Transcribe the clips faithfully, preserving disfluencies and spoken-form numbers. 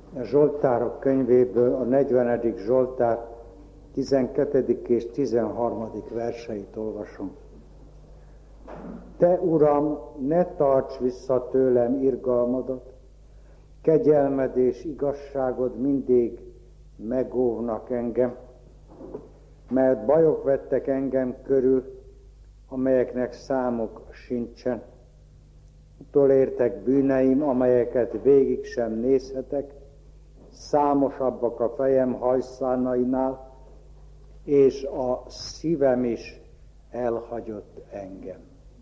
A Zsoltárok könyvéből a negyvenedik Zsoltár tizenkettedik és tizenharmadik verseit olvasom. Te, Uram, ne tarts vissza tőlem irgalmadat, kegyelmed és igazságod mindig megóvnak engem, mert bajok vettek engem körül, amelyeknek számuk sincsen. Utolértek bűneim, amelyeket végig sem nézhetek, számosabbak a fejem hajszánainál, és a szívem is elhagyott engem.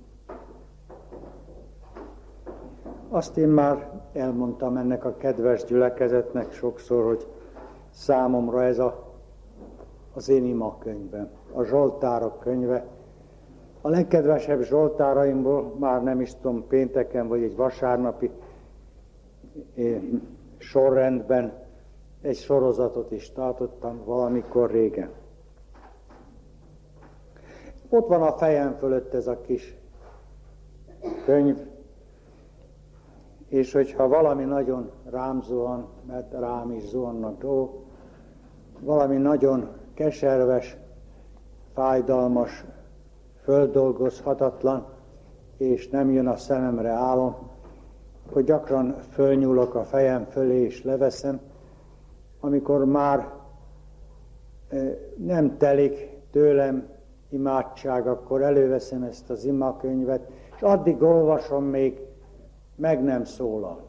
Azt én már elmondtam ennek a kedves gyülekezetnek sokszor, hogy számomra ez a, az én imakönyvem, a Zsoltárok könyve. A legkedvesebb zsoltáraimból már nem is tudom, pénteken vagy egy vasárnapi sorrendben egy sorozatot is tartottam valamikor régen. Ott van a fejem fölött ez a kis könyv, és hogyha valami nagyon rám zuhan, mert rám is zuhannak dolgok, valami nagyon keserves, fájdalmas, földolgozhatatlan, és nem jön a szememre álom, akkor gyakran fölnyúlok a fejem fölé és leveszem, amikor már nem telik tőlem imádság, akkor előveszem ezt az imakönyvet, és addig olvasom, még meg nem szólal.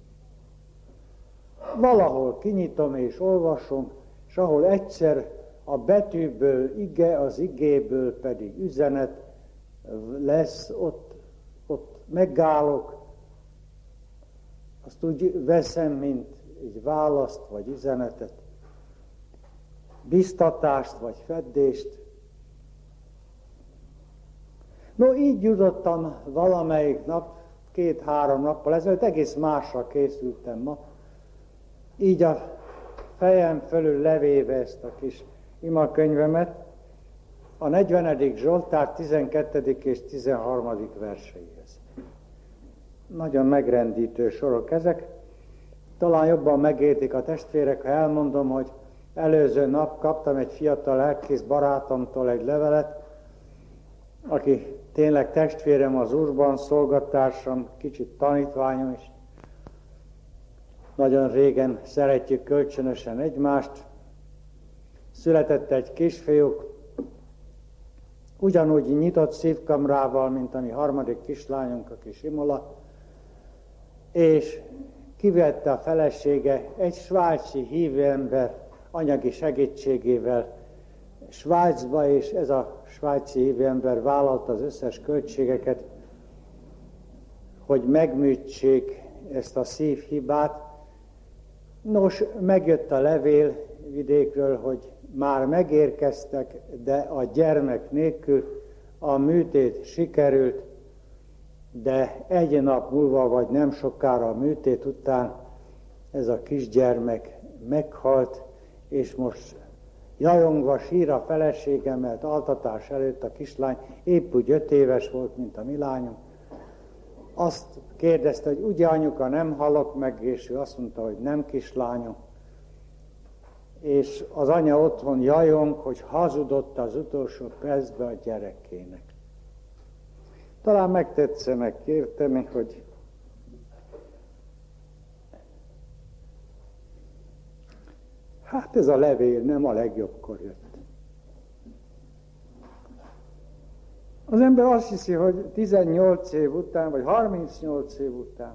Valahol kinyitom és olvasom, és ahol egyszer a betűből ige, az igéből pedig üzenet lesz, ott, ott megállok, azt úgy veszem, mint egy választ vagy üzenetet, biztatást vagy feddést. No, így jutottam valamelyik nap, két-három nappal ezelőtt, egész másra készültem ma, így a fejem fölül levéve ezt a kis imakönyvemet, a negyvenedik Zsoltár tizenkettedik és tizenharmadik verseihez. Nagyon megrendítő sorok ezek. Talán jobban megértik a testvérek, ha elmondom, hogy előző nap kaptam egy fiatal lelkész barátomtól egy levelet, aki tényleg testvérem az Úrban, szolgatársam, kicsit tanítványom is. Nagyon régen szeretjük kölcsönösen egymást. Született egy kisfiúk, ugyanúgy nyitott szívkamrával, mint a mi harmadik kislányunk, a kis Imola, és kivette a felesége egy svájci hívőember anyagi segítségével Svájcba, és ez a svájci hívőember vállalta az összes költségeket, hogy megműtsék ezt a szívhibát. Nos, megjött a levél vidékről, hogy már megérkeztek, de a gyermek nélkül a műtét sikerült, de egy nap múlva, vagy nem sokára a műtét után ez a kisgyermek meghalt, és most jajongva sír a felesége, mert altatás előtt a kislány épp úgy öt éves volt, mint a mi lányunk. Azt kérdezte, hogy ugye anyuka, nem halok meg, és ő azt mondta, hogy nem, kislányom. És az anya otthon jajong, hogy hazudott az utolsó percben a gyerekének. Talán megtetszenek érteni, hogy hát ez a levél nem a legjobbkor jött. Az ember azt hiszi, hogy tizennyolc év után, vagy harmincnyolc év után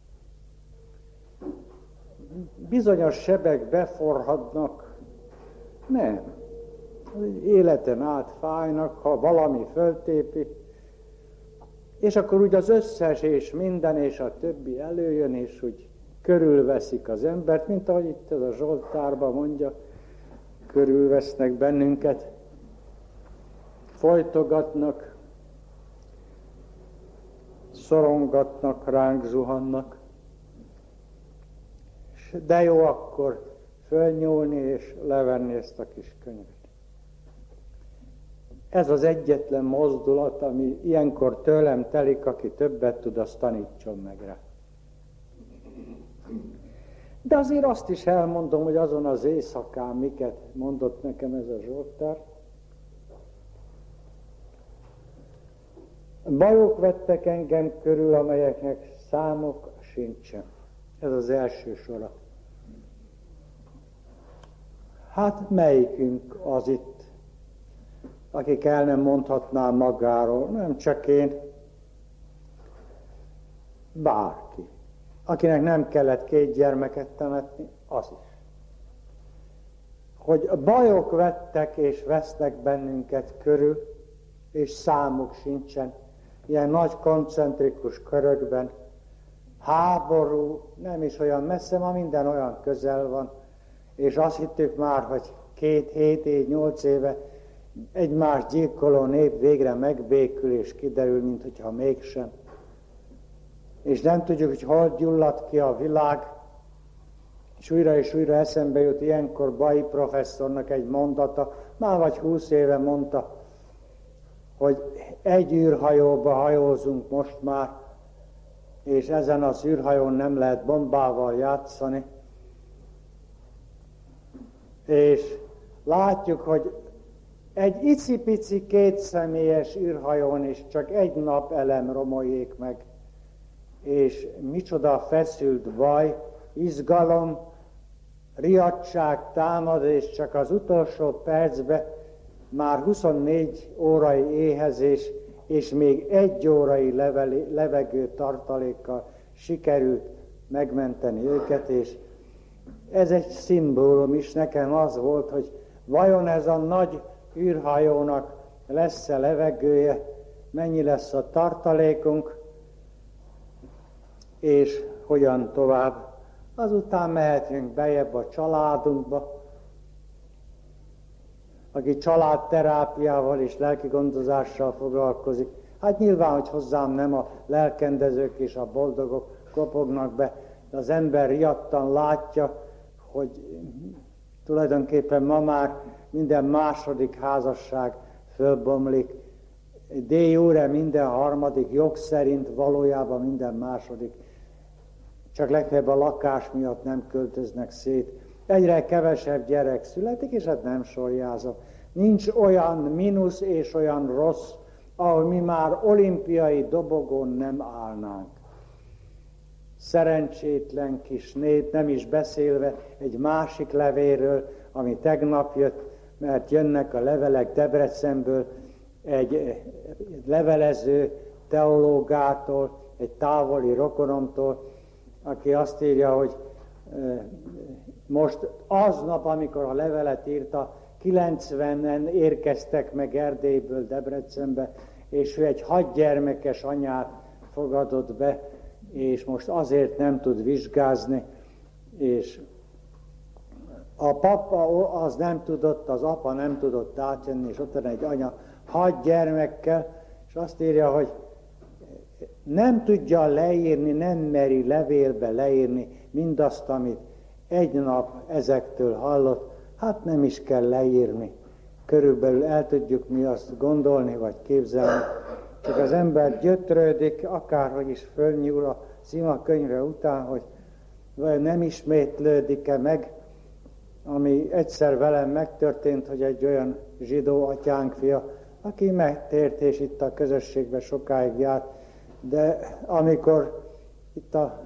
bizonyos sebek beforradnak. Nem. Életen át fájnak, ha valami föltépi, és akkor úgy az összes és minden és a többi előjön, és úgy körülveszik az embert, mint ahogy itt ez a Zsoltárban mondja, körülvesznek bennünket, folytogatnak, szorongatnak, ránk zuhannak. De jó akkor fölnyúlni és levenni ezt a kis könyvet. Ez az egyetlen mozdulat, ami ilyenkor tőlem telik, aki többet tud, azt tanítson meg rá. De azért azt is elmondom, hogy azon az éjszakán miket mondott nekem ez a Zsoltár. Bajok vettek engem körül, amelyeknek számok sincsen. Ez az első sora. Hát melyikünk az itt, akik el nem mondhatná magáról, nem csak én, bárki. Akinek nem kellett két gyermeket temetni, az is. Hogy bajok vettek és vesznek bennünket körül, és számuk sincsen, ilyen nagy koncentrikus körökben, háború, nem is olyan messze, ma minden olyan közel van, és azt hittük már, hogy két, hét év, nyolc éve egymás gyilkoló nép végre megbékül, és kiderül, minthogyha mégsem. És nem tudjuk, hogy hol gyulladt ki a világ, és újra és újra eszembe jut ilyenkor Bai professzornak egy mondata, már vagy húsz éve mondta, hogy egy űrhajóba hajózunk most már, és ezen az űrhajón nem lehet bombával játszani. És látjuk, hogy egy icipici kétszemélyes űrhajón is csak egy nap elem romoljék meg, és micsoda feszült baj, izgalom, riadtság támad, és csak az utolsó percben már huszonnégy órai éhezés, és még egy órai leveli, levegő tartalékkal sikerült megmenteni őket, és ez egy szimbólum is nekem az volt, hogy vajon ez a nagy űrhajónak lesz-e levegője, mennyi lesz a tartalékunk, és hogyan tovább. Azután mehetünk bejebb a családunkba, aki családterápiával és lelkigondozással foglalkozik. Hát nyilván, hogy hozzám nem a lelkendezők és a boldogok kopognak be, de az ember riadtan látja, hogy tulajdonképpen ma már minden második házasság fölbomlik, de jure minden harmadik, jog szerint valójában minden második. Csak legfeljebb a lakás miatt nem költöznek szét. Egyre kevesebb gyerek születik, és hát nem sorjázom. Nincs olyan mínusz és olyan rossz, ahol mi már olimpiai dobogón nem állnánk. Szerencsétlen kis nép, nem is beszélve egy másik levéről, ami tegnap jött, mert jönnek a levelek Debrecenből, egy levelező teológától, egy távoli rokonomtól, aki azt írja, hogy most aznap, amikor a levelet írta, kilencvenen érkeztek meg Erdélyből Debrecenbe, és ő egy hat gyermekes anyát fogadott be, és most azért nem tud vizsgázni, és a papa az nem tudott, az apa nem tudott átjönni, és ott van egy anya hat gyermekkel, és azt írja, hogy nem tudja leírni, nem meri levélbe leírni mindazt, amit egy nap ezektől hallott, hát nem is kell leírni. Körülbelül el tudjuk mi azt gondolni, vagy képzelni. Csak az ember gyötrődik, akárhogy is fölnyúl a Szima könyve után, hogy vagy nem ismétlődik-e meg, ami egyszer velem megtörtént, hogy egy olyan zsidó atyánk fia, aki megtért és itt a közösségben sokáig járt, de amikor itt a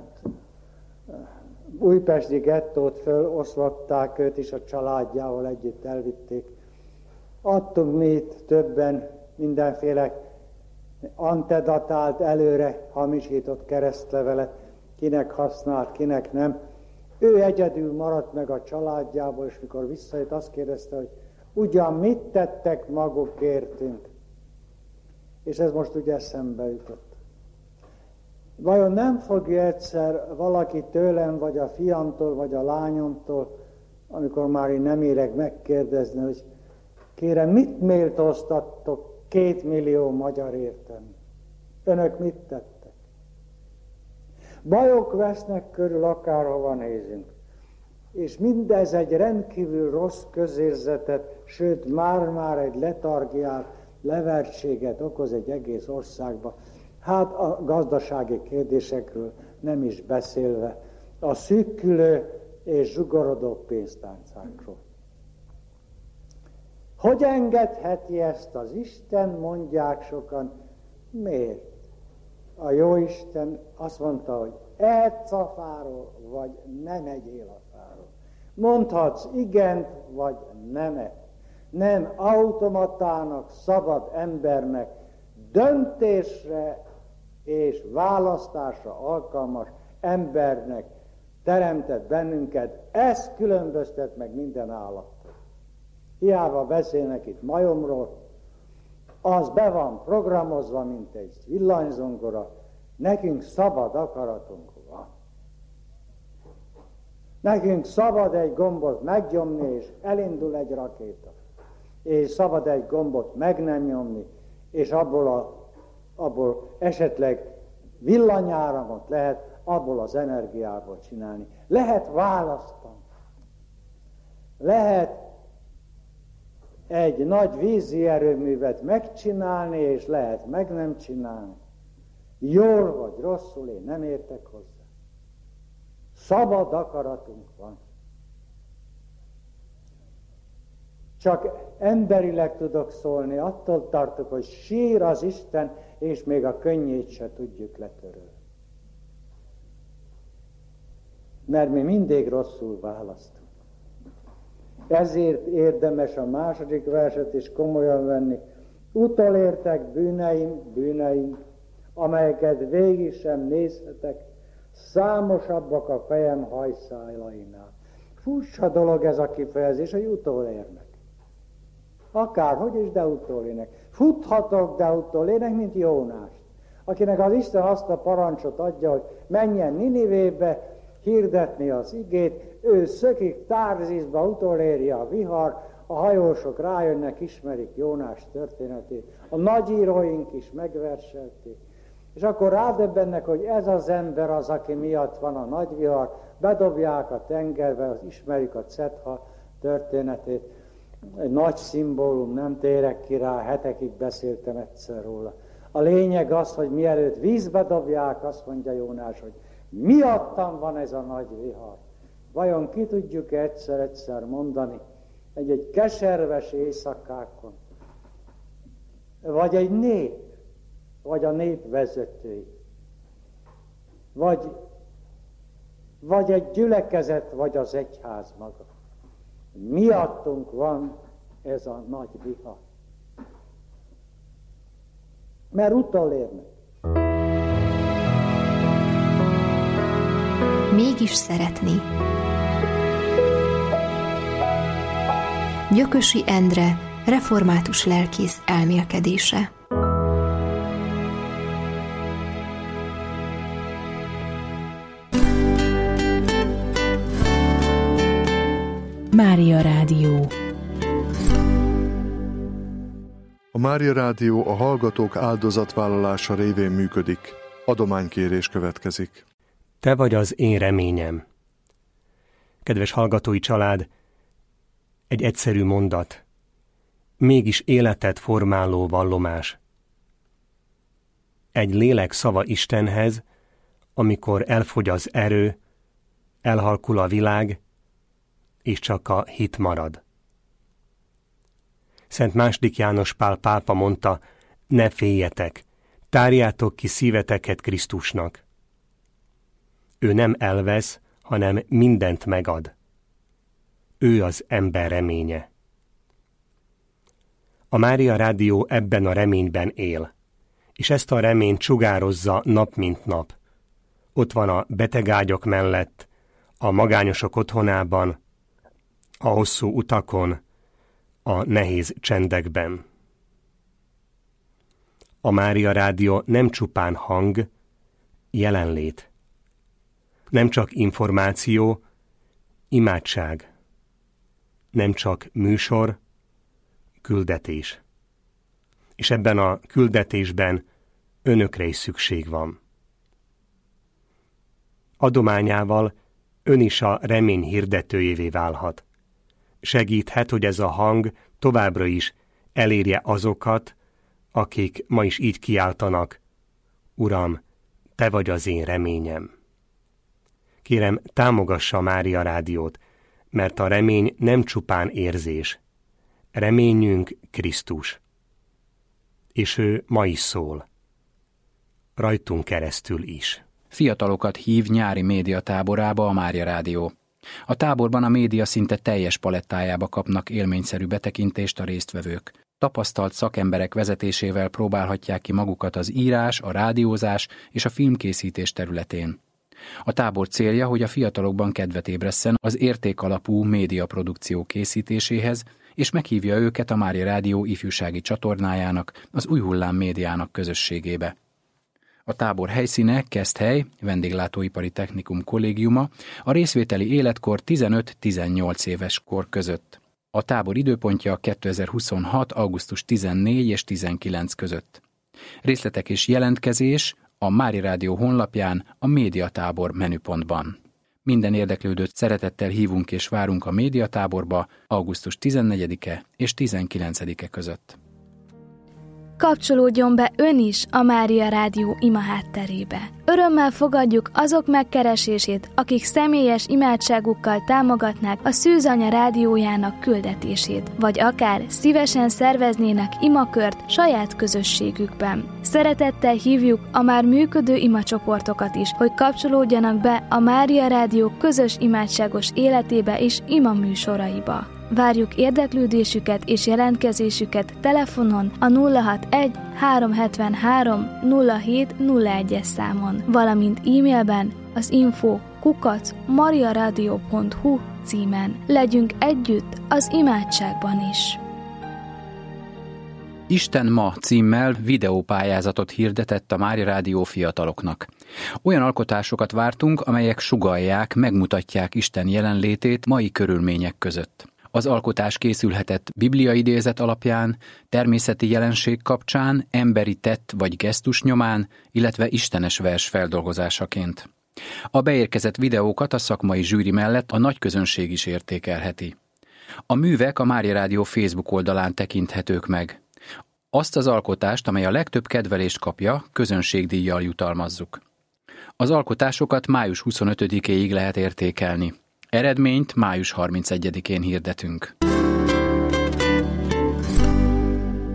újpesti gettót föloszlatták, őt is a családjával együtt elvitték. Adtunk mi itt többen mindenféle antedatált, előre hamisított keresztlevelet, kinek használt, kinek nem. Ő egyedül maradt meg a családjából, és mikor visszajött, azt kérdezte, hogy ugyan mit tettek magukértünk? És ez most ugye eszembe jutott. Vajon nem fogja egyszer valaki tőlem, vagy a fiamtól, vagy a lányomtól, amikor már én nem érek, megkérdezni, hogy kérem, mit méltóztattok két millió magyar értem? Önök mit tettek? Bajok vesznek körül, akárhova nézünk. És mindez egy rendkívül rossz közérzetet, sőt már-már egy letargiát, levertséget okoz egy egész országba. Hát a gazdasági kérdésekről nem is beszélve. A szűkülő és zsugorodó pénztárcákról. Hogy engedheti ezt az Isten, mondják sokan. Miért? A Jóisten azt mondta, hogy ehetsz a fáról, vagy nem egyél a fáról. Mondhatsz igent, vagy nemet. Nem automatának, szabad embernek, döntésre és választásra alkalmas embernek teremtett bennünket. Ez különböztet meg minden állattól. Hiába beszélnek itt majomról, az be van programozva, mint egy villanyzongora, nekünk szabad akaratunk van. Nekünk szabad egy gombot megnyomni, és elindul egy rakéta. És szabad egy gombot meg nem nyomni, és abból, a, abból esetleg villanyáramot lehet abból az energiából csinálni. Lehet választani. Lehet egy nagy vízi erőművet megcsinálni, és lehet meg nem csinálni. Jól vagy rosszul, én nem értek hozzá. Szabad akaratunk van. Csak emberileg tudok szólni, attól tartok, hogy sír az Isten, és még a könnyét se tudjuk letörölni. Mert mi mindig rosszul választunk. Ezért érdemes a második verset is komolyan venni. Utolértek bűneim, bűneim, amelyeket végig sem nézhetek, számosabbak a fejem hajszálainál. Furcsa dolog ez a kifejezés, hogy utolérnek. Akárhogy is, de utolérnek. Futhatok, de utolérnek, mint Jónást, akinek az Isten azt a parancsot adja, hogy menjen Ninivébe hirdetni az igét, ő szökik Tárzizba, utolérje a vihar, a hajósok rájönnek, ismerik Jónás történetét, a nagyíróink is megverselték, és akkor rádöbbennek, hogy ez az ember az, aki miatt van a nagy vihar, bedobják a tengerbe, ismerik a Cetha történetét, egy nagy szimbólum, nem térek ki rá, hetekig beszéltem egyszer róla. A lényeg az, hogy mielőtt vízbe dobják, azt mondja Jónás, hogy miattam van ez a nagy vihar. Vajon ki tudjuk egyszer-egyszer mondani, egy-egy keserves éjszakákon, vagy egy nép, vagy a nép vezetői, vagy, vagy egy gyülekezet, vagy az egyház maga. Miattunk van ez a nagy vihar. Mert utolérnek. Mégis szeretni. Gyökösi Endre, református lelkész elmélkedése. Mária Rádió. A Mária Rádió a hallgatók áldozatvállalása révén működik. Adománykérés következik. Te vagy az én reményem. Kedves hallgatói család, egy egyszerű mondat, mégis életet formáló vallomás. Egy lélek szava Istenhez, amikor elfogy az erő, elhalkul a világ, és csak a hit marad. Szent második János Pál pápa mondta, ne féljetek, tárjátok ki szíveteket Krisztusnak. Ő nem elvesz, hanem mindent megad. Ő az ember reménye. A Mária Rádió ebben a reményben él, és ezt a reményt sugározza nap mint nap. Ott van a betegágyak mellett, a magányosok otthonában, a hosszú utakon, a nehéz csendekben. A Mária Rádió nem csupán hang, jelenlét. Nem csak információ, imádság. Nem csak műsor, küldetés. És ebben a küldetésben önökre is szükség van. Adományával ön is a remény hirdetőjévé válhat. Segíthet, hogy ez a hang továbbra is elérje azokat, akik ma is így kiáltanak, Uram, te vagy az én reményem. Kérem, támogassa a Mária Rádiót, mert a remény nem csupán érzés. Reményünk Krisztus. És ő ma is szól. Rajtunk keresztül is. Fiatalokat hív nyári médiatáborába a Mária Rádió. A táborban a média szinte teljes palettájába kapnak élményszerű betekintést a résztvevők. Tapasztalt szakemberek vezetésével próbálhatják ki magukat az írás, a rádiózás és a filmkészítés területén. A tábor célja, hogy a fiatalokban kedvet ébresszen az értékalapú médiaprodukció készítéséhez, és meghívja őket a Mária Rádió ifjúsági csatornájának, az Új Hullám médiának közösségébe. A tábor helyszíne Keszthely, Vendéglátóipari Technikum kollégiuma, a részvételi életkor tizenöt-tizennyolc éves kor között. A tábor időpontja kétezer-huszonhat. augusztus tizennégy és tizenkilenc között. Részletek és jelentkezés a Mária Rádió honlapján, a médiatábor menüpontban. Minden érdeklődőt szeretettel hívunk és várunk a médiatáborba augusztus tizennegyedike és tizenkilencedike között. Kapcsolódjon be ön is a Mária Rádió ima hátterébe. Örömmel fogadjuk azok megkeresését, akik személyes imádságukkal támogatnák a Szűzanya rádiójának küldetését, vagy akár szívesen szerveznének imakört saját közösségükben. Szeretettel hívjuk a már működő imacsoportokat is, hogy kapcsolódjanak be a Mária Rádió közös imádságos életébe és ima műsoraiba. Várjuk érdeklődésüket és jelentkezésüket telefonon a nulla hatvanegy háromszázhetvenhárom nulla hét nulla egyes számon, valamint e-mailben az info kukac mariaradio pont hu címen. Legyünk együtt az imádságban is. Isten ma címmel videópályázatot hirdetett a Mária Rádió fiataloknak. Olyan alkotásokat vártunk, amelyek sugallják, megmutatják Isten jelenlétét mai körülmények között. Az alkotás készülhetett bibliaidézet alapján, természeti jelenség kapcsán, emberi tett vagy gesztus nyomán, illetve istenes vers feldolgozásaként. A beérkezett videókat a szakmai zsűri mellett a nagy közönség is értékelheti. A művek a Mária Rádió Facebook oldalán tekinthetők meg. Azt az alkotást, amely a legtöbb kedvelést kapja, közönségdíjjal jutalmazzuk. Az alkotásokat május huszonötödikéig lehet értékelni. Eredményt május harmincegyedikén hirdetünk.